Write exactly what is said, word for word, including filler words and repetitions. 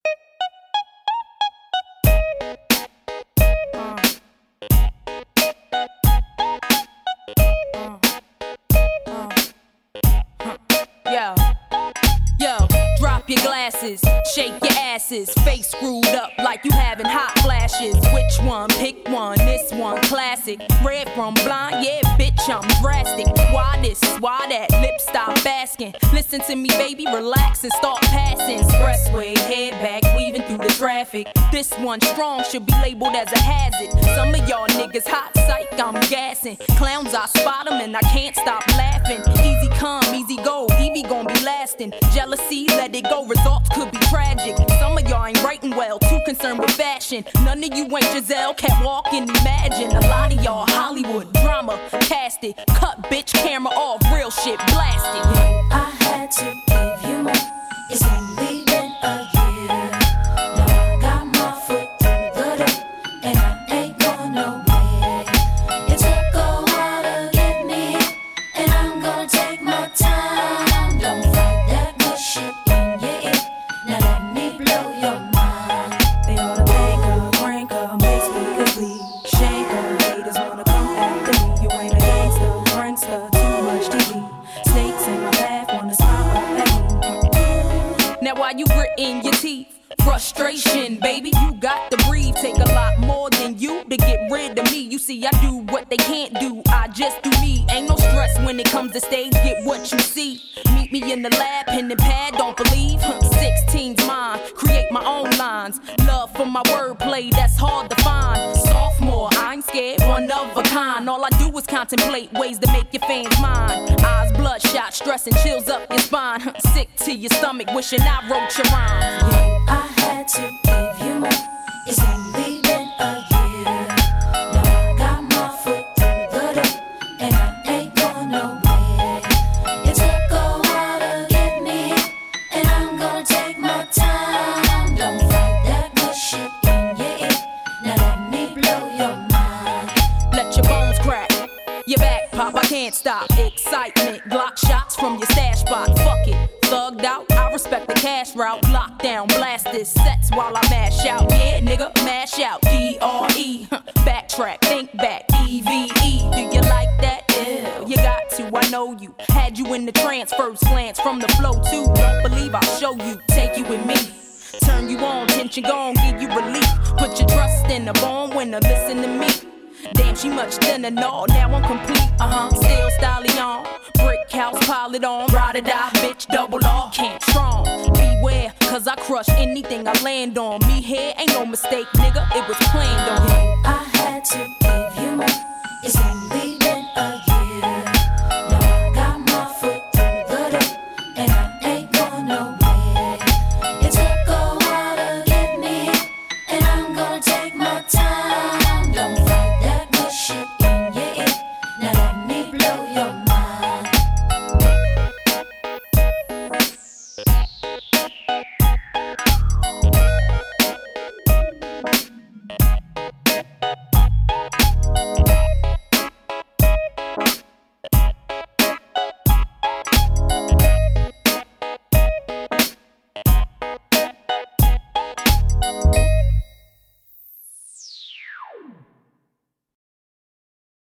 Yo, yo, drop your glasses, shake your asses, face screwed up like you having hot flashes. Which one? Pick one, this one classic. Red from blind, yeah, bitch, I'm drastic. Why this, why that, lip stop asking. Listen to me, baby, relax and start passing. Expressway, head back, weaving through the traffic. This one strong, should be labeled as a hazard. Some of y'all niggas hot psych, I'm gassing. Clowns, I spot them and I can't stop laughing. Easy come, easy go, Evie gon' be lasting. Jealousy, let it go, results could be tragic. Some of y'all ain't writing well, too concerned with fashion. None of you ain't Giselle, can't walk and imagine. A lot of y'all Hollywood drama, cast it. Cut bitch camera off, real shit blasted. I had to give you more. It's only been a year. Now I got my foot through the door, and I ain't going nowhere. It took a while to get me, and I'm gonna take my time. Don't fight that good shit in your ear. Now let me blow your mind. They ought to thank her, crank her, make speakers bleed. Shake her, haters wanna come after me. You ain't a gangster, prankster, too much T V. Snakes in my path, wanna stop a pain. Now while you gritting your teeth, frustration, baby, you got to breathe. Take a lot more than you to get rid of me. You see, I do what they can't do, I just do me. Ain't no stress when it comes to stage, get what you see. Meet me in the lab, pen and pad, don't believe. Huh, sixteen's mine, create my own lines. Love for my wordplay, that's hard to find. Sophomore, I ain't scared, one of a kind. All I do is contemplate ways to make your fans mine. Eyes bloodshot, stress and chills up your spine. Huh, sick to your stomach, wishing I wrote your rhymes. I had to give you more. It's only been a year. Now I got my foot through the door, and I ain't going nowhere. It took a while to get me, and I'm gonna take my time. Don't fight that good shit in your ear. Now let me blow your mind. Let your bones crack, your back pop, I can't stop. Excitement, Glock shots from your stash spot. Fuck it, thugged out, I respect the cash route. Lockdown, blast this sets while I mash out. Yeah, nigga, mash out. D R E, backtrack, think back. E V E, do you like that? Yeah, you got to, I know you. Had you in the trance, first glance from the flow too. Don't believe I'll show you, take you with me. Turn you on, tension gone, give you relief. Put your trust in a born winner, listen to me. Damn, she much thinner, no, now I'm complete, uh-huh. Still stallion, brick house, pile it on. Ride or die, bitch, double R, can't strong. Beware, cause I crush anything I land on. Me here ain't no mistake, nigga, it was planned on. I had to give you more. It's only